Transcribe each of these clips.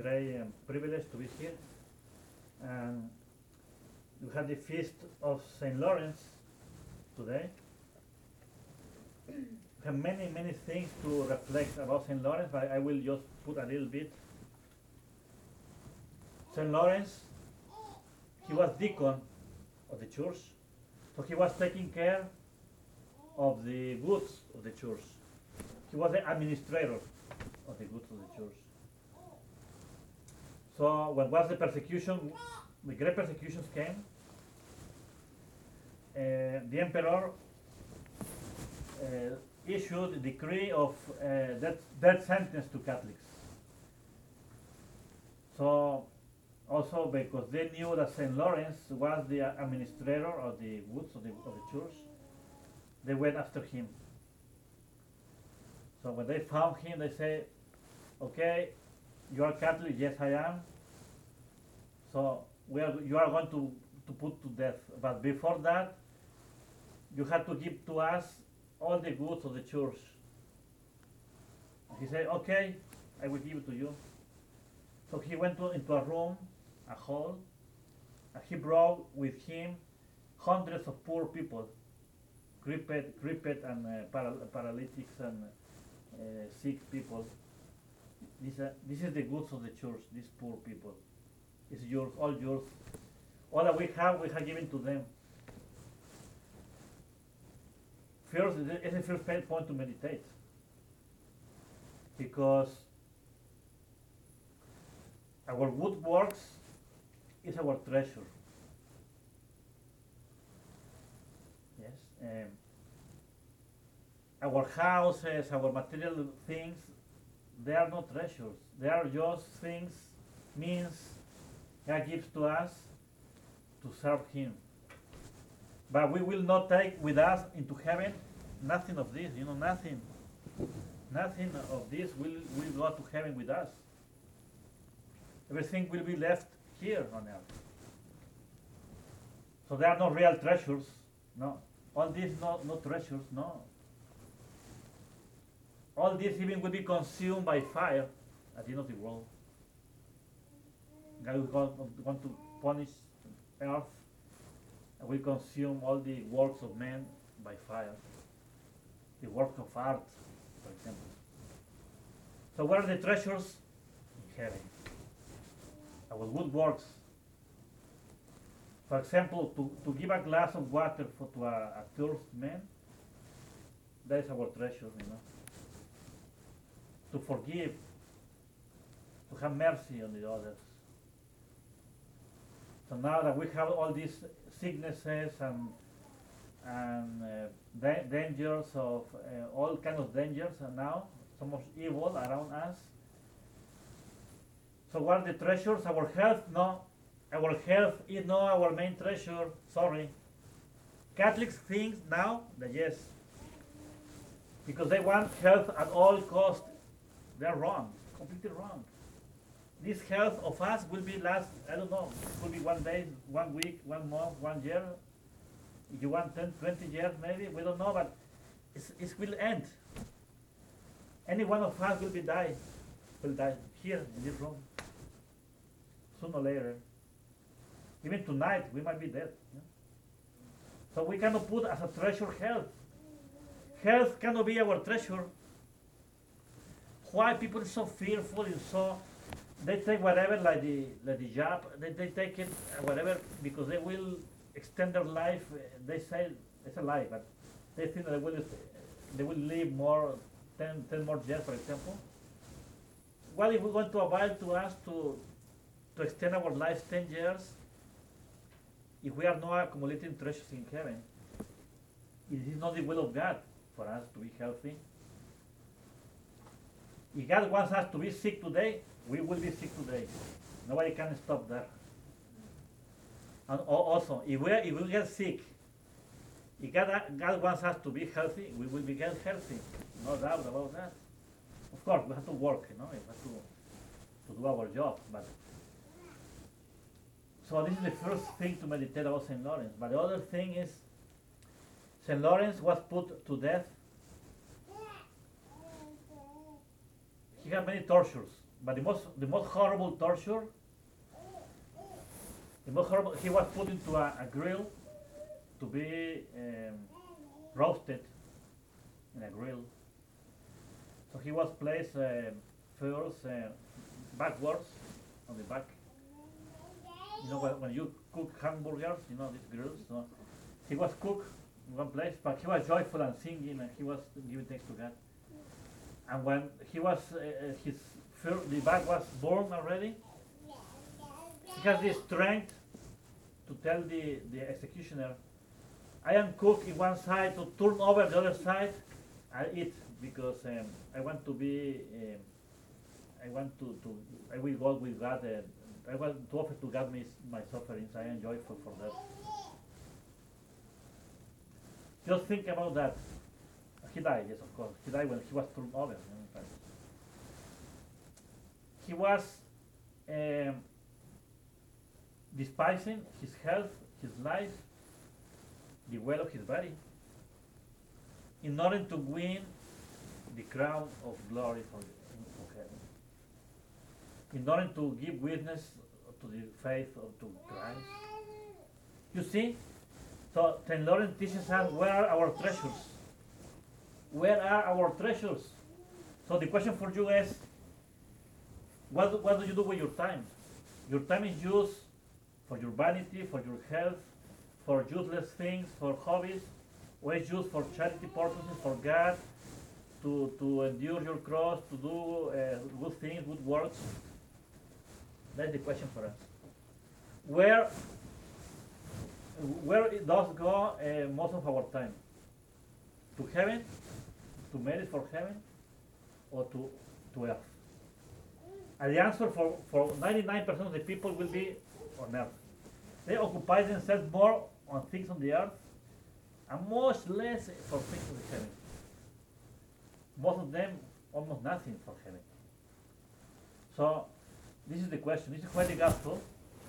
great privilege to be here. And we have the feast of Saint Lawrence today. We have many things to reflect about Saint Lawrence, but I will just put a little bit. Saint Lawrence, he was deacon of the church, so he was taking care of the goods of the church. He was the administrator of the goods of the church. So when was the persecution, the great persecutions came, the emperor issued a decree of death sentence to Catholics. So also because they knew that Saint Lawrence was the administrator of the goods of the church, they went after him. So when they found him, they say, okay, you are Catholic, yes I am. So you are going to put to death. But before that, you have to give to us all the goods of the church. He said, okay, I will give it to you. So he went into a room, a hall, and he brought with him hundreds of poor people, crippled and paralytics and sick people. This is the goods of the church, these poor people. It's yours, all yours. All that we have given to them. First, it's the first point to meditate. Because our good works is our treasure. Yes. Our houses, our material things, they are not treasures. They are just things, means God gives to us to serve Him. But we will not take with us into heaven nothing of this, nothing. Nothing of this will go to heaven with us. Everything will be left here on earth. So there are no real treasures, no. All these no treasures, no. All this even will be consumed by fire at the end of the world. God is going to punish earth and will consume all the works of men by fire. The work of art, for example. So where are the treasures? In heaven. Our good works. For example, to give a glass of water to a thirsty man, that is our treasure, To forgive, to have mercy on the others. So now that we have all these sicknesses and dangers of all kinds of dangers, and now so much evil around us. So what are the treasures? Our health? No. Our health is not our main treasure. Sorry. Catholics think now that yes, because they want health at all cost. They're wrong, completely wrong. This health of us will be last, I don't know, it could be 1 day, 1 week, 1 month, 1 year. If you want 10, 20 years maybe, we don't know, but it will end. Any one of us will die here in this room, sooner or later. Even tonight, we might be dead. So we cannot put as a treasure health. Health cannot be our treasure. Why people are so fearful and so they take whatever like the job, they take it whatever because they will extend their life. They say it's a lie, but they think that they will live more 10 more years, for example. Well, if we want to abide to us to extend our lives 10 years, if we are not accumulating treasures in heaven, it is not the will of God for us to be healthy. If God wants us to be sick today, we will be sick today. Nobody can stop that. And also, if we get sick, if God wants us to be healthy, we will be healthy. No doubt about that. Of course, we have to work, we have to do our job. But so this is the first thing to meditate about Saint Lawrence. But the other thing is, Saint Lawrence was put to death. He had many tortures, But the most horrible torture, the most horrible, he was put into a grill to be roasted in a grill. So he was placed first backwards on the back. You know when you cook hamburgers, you know these grills. So he was cooked in one place, but he was joyful and singing, and he was giving thanks to God. And when he was the back was born already, he has the strength to tell the executioner, I am cooked in one side, to turn over the other side and eat, because I want to be, I will go with God, I want to offer to God my sufferings, I am joyful for that. Just think about that. He died, yes, of course. He died when he was turned over. He was despising his health, his life, the well of his body, in order to win the crown of glory for heaven, in order to give witness to the faith to Christ. You see, so Saint Lawrence teaches us, where are our treasures? Where are our treasures? So the question for you is, what do you do with your time? Your time is used for your vanity, for your health, for useless things, for hobbies, or is used for charity purposes, for God, to endure your cross, to do good things, good works? That's the question for us. Where it does go most of our time? To heaven, to merit for heaven, or to earth? And the answer for 99% of the people will be on earth. They occupy themselves more on things on the earth and much less for things of the heaven. Most of them almost nothing for heaven. So this is the question. This is why the gospel,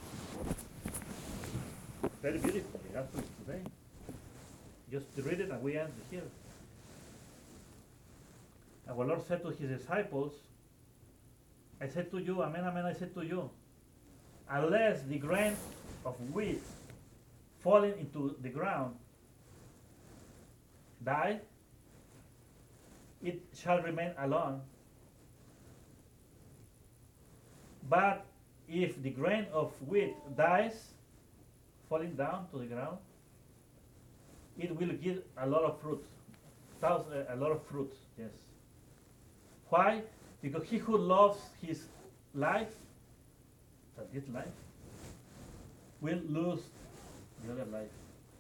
very beautiful, the gospel is today. Just read it and we end here. Our Lord said to his disciples, I said to you, amen, amen, I said to you, unless the grain of wheat falling into the ground die, it shall remain alone. But if the grain of wheat dies, falling down to the ground, it will give a lot of fruit. A lot of fruit, yes. Why? Because he who loves his life, this life, will lose the other life.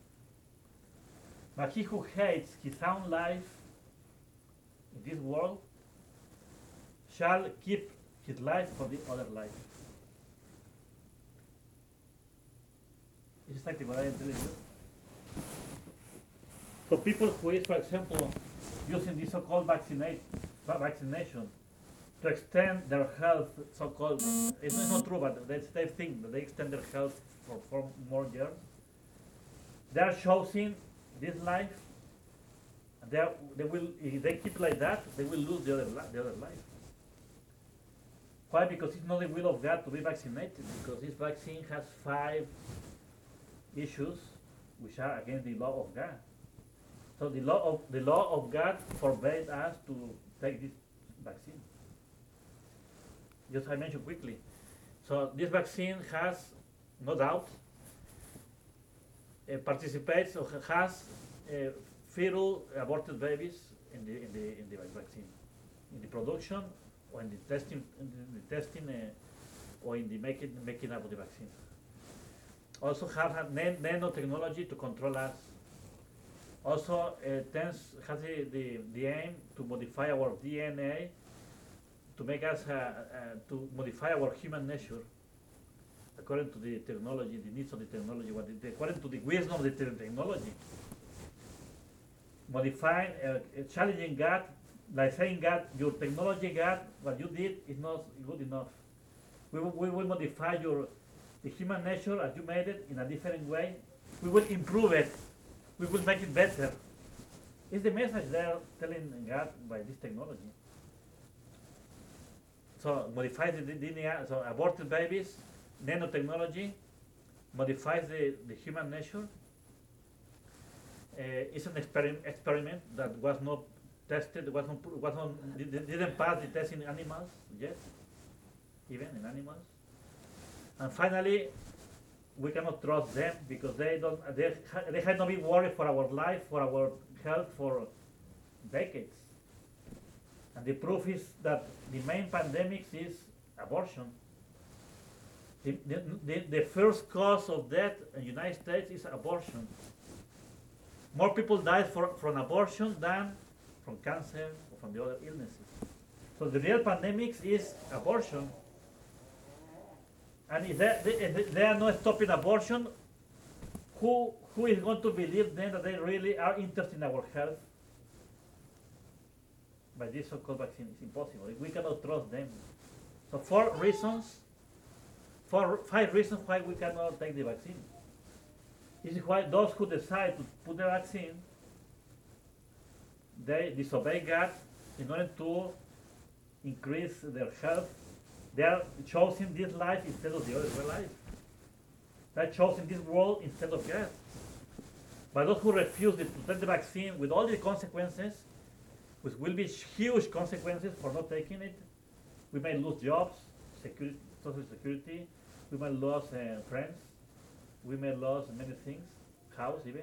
But he who hates his own life in this world shall keep his life for the other life. It's exactly what I am telling you. So people who is, for example, using this so-called vaccination to extend their health, so-called, it's not true, but they think that they extend their health for 4 more years. They are choosing this life. They will, if they keep like that, they will lose the other life. Why? Because it's not the will of God to be vaccinated, because this vaccine has 5 issues which are against the law of God. So the law of God forbade us to take this vaccine. Just I mentioned quickly. So this vaccine has, no doubt, participates or has fetal aborted babies in the vaccine, in the production or in the testing, or in the making up of the vaccine. Also have nanotechnology to control us. Also has the aim to modify our DNA, to make us to modify our human nature according to the technology, the needs of the technology, according to the wisdom of the technology. Modifying, challenging God, like saying, God, your technology, God, what you did is not good enough. We will modify the human nature as you made it in a different way. We will improve it. We will make it better. It's the message they're telling God by this technology. So modifies the DNA, so aborted babies, nanotechnology, modifies the human nature. It's an experiment that was not tested, didn't pass the test in animals yet, even in animals. And finally, we cannot trust them because they have not been worried for our life, for our health for decades. And the proof is that the main pandemics is abortion. The first cause of death in the United States is abortion. More people die from abortion than from cancer or from the other illnesses. So the real pandemics is abortion. And if they are not stopping abortion, who is going to believe then that they really are interested in our health? By this so-called vaccine, it's impossible. We cannot trust them. So 5 reasons why we cannot take the vaccine. This is why those who decide to put the vaccine, they disobey God in order to increase their health. They are choosing this life instead of the other life. They are choosing this world instead of God. But those who refuse to take the vaccine with all the consequences, which will be huge consequences for not taking it, we may lose jobs, security, social security, we may lose friends, we may lose many things, house even.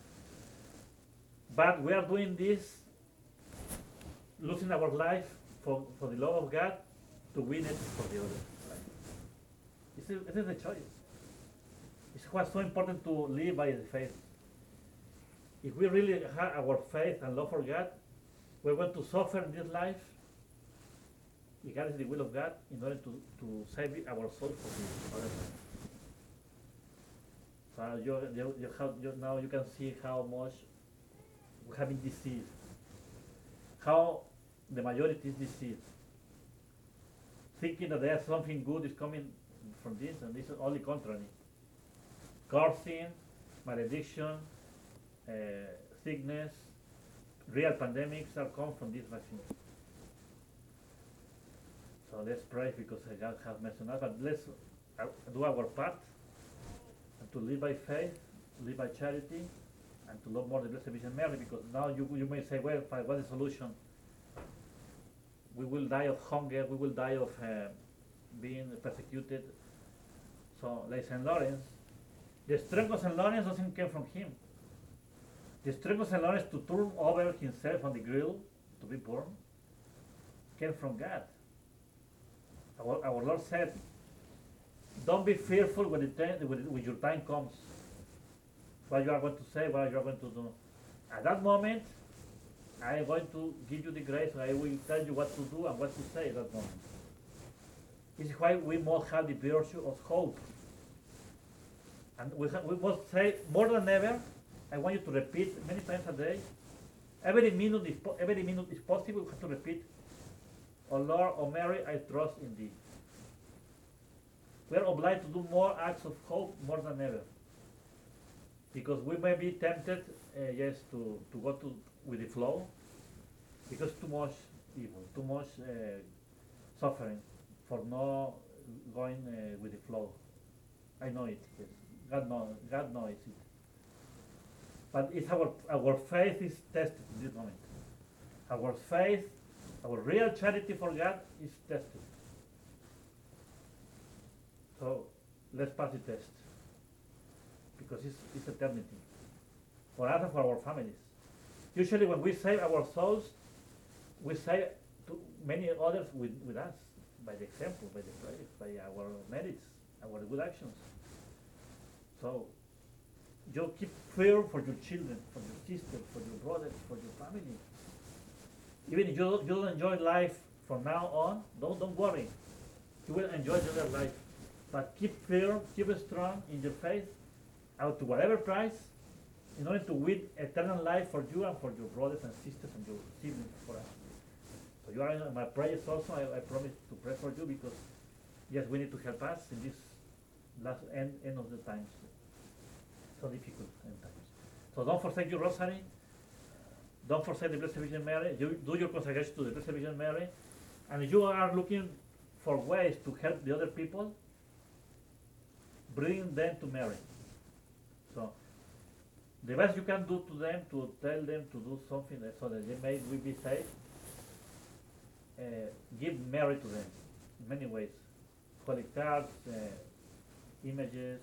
But we are doing this, losing our life for the love of God, to win it for the other. Right? This is the choice. It's what's so important to live by the faith. If we really have our faith and love for God, we're going to suffer in this life, if God is the will of God, in order to save our soul for the other life. So now you can see how much we have been deceived. How the majority is deceived. Thinking that there's something good is coming from this, and this is only contrary. Cursing, malediction, sickness, real pandemics are come from this vaccine. So let's pray because God has mentioned us, but let's do our part and to live by faith, live by charity, and to love more the Blessed Virgin Mary, because now you may say, well, what's the solution? We will die of hunger, we will die of being persecuted. So, like St. Lawrence, the strength of St. Lawrence doesn't come from him. The strength of St. Lawrence to turn over himself on the grill to be born came from God. Our Lord said, don't be fearful when your time comes. What you are going to say, what you are going to do. At that moment, I am going to give you the grace, I will tell you what to do and what to say at that moment. This is why we must have the virtue of hope. And we must say, more than ever, I want you to repeat many times a day. Every minute is possible, we have to repeat, O Lord, O Mary, I trust in thee. We are obliged to do more acts of hope more than ever. Because we may be tempted, to go with the flow, because too much evil, too much suffering for not going with the flow. I know it. Yes. God knows it. But it's our faith is tested in this moment. Our faith, our real charity for God is tested. So let's pass the test, because it's eternity for us and for our families. Usually when we save our souls, we save to many others with us, by the example, by the prayer, by our merits, our good actions. So you keep fear for your children, for your sisters, for your brothers, for your family. Even if you don't enjoy life from now on, don't worry. You will enjoy the other life. But keep firm, keep strong in your faith, out to whatever price, in order to win eternal life for you and for your brothers and sisters and your siblings for us. So you are in my prayers also. I promise to pray for you, because yes, we need to help us in this last end of the times. So difficult end times. So don't forsake your rosary. Don't forsake the Blessed Virgin Mary. You do your consecration to the Blessed Virgin Mary. And if you are looking for ways to help the other people, bring them to Mary. So the best you can do to them, to tell them to do something so that they may will be safe, give Mary to them in many ways. Holy cards, images,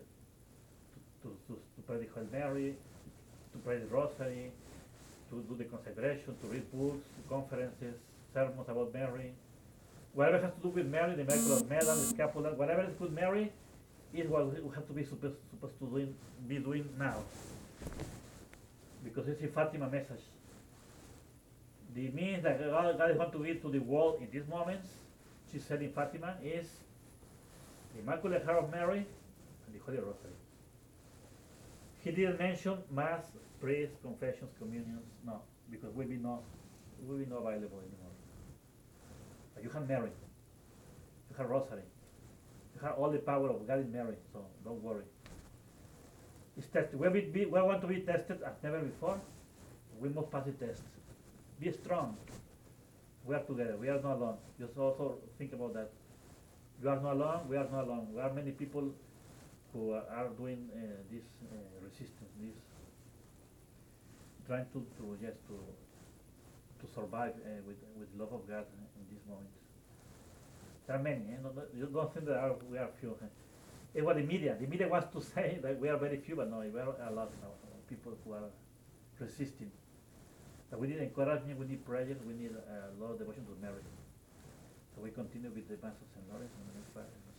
to pray the Hail Mary, to pray the Rosary, to do the consecration, to read books, conferences, sermons about Mary. Whatever has to do with Mary, the miracle of Medal, the scapular, whatever is with Mary, is what we have to be supposed to be doing now. Because it's a Fatima message. The means that God wants to give to the world in these moments, she said in Fatima, is the Immaculate Heart of Mary and the Holy Rosary. He didn't mention Mass, prayers, confessions, communions, no, because will be not available anymore. But you have Mary, you have Rosary, you have all the power of God in Mary, so don't worry. It's tested. We want to be tested as never before. We must pass the test. Be strong. We are together. We are not alone. Just also think about that. You are not alone. We are not alone. We are many people who are doing this resistance, this trying to survive with love of God in this moment. There are many. You don't think that we are few. It was the media. The media wants to say that we are very few, but no, we are a lot now. People who are resisting. But we need encouragement, we need prayer, we need a lot of devotion to Mary. So we continue with the Mass of St. Lawrence.